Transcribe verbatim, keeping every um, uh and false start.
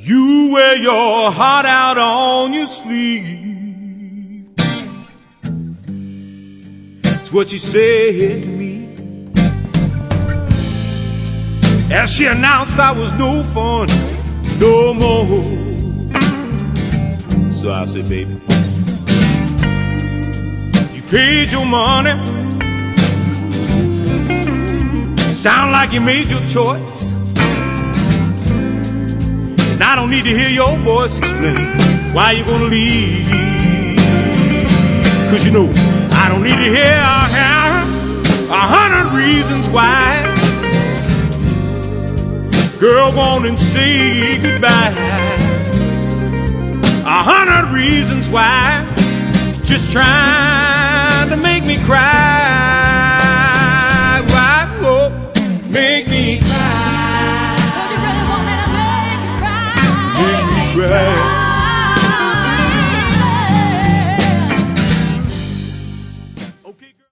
You wear your heart out on your sleeve. That's what you said to me as she announced I was no fun no more. So I said, baby, you paid your money. Sound like you made your choice. And I don't need to hear your voice explain why you're gonna leave. Cause you know, I don't need to hear a hundred reasons why. Girl, go on and say goodbye. A hundred reasons why. Just trying to make me cry. Why, oh, make me cry. Don't you really want me to make you cry? Make me cry.